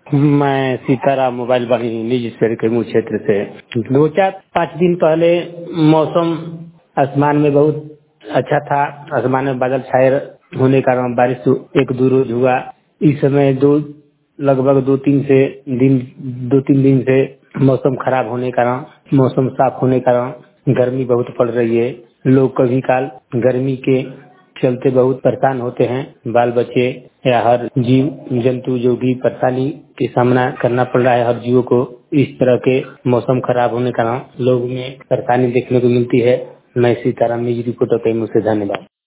मैं सीताराम मोबाइल वाहिनी निजी शहर कैमूर क्षेत्र से 2-4-5 दिन पहले मौसम आसमान में बहुत अच्छा था। आसमान में बादल छाए होने के कारण बारिश 1-2 रोज हुआ। इस समय लगभग 2-3 दिन से मौसम खराब होने के कारण, मौसम साफ होने के कारण गर्मी बहुत पड़ रही है। लोग कभी काल गर्मी के चलते बहुत परेशान होते हैं। बाल बच्चे या हर जीव जंतु जो भी परेशानी के सामना करना पड़ रहा है हर जीवों को। इस तरह के मौसम खराब होने के कारण लोगों में परेशानी देखने को मिलती है। मैं सीताराम निजी रिपोर्टर कैमूर से, धन्यवाद।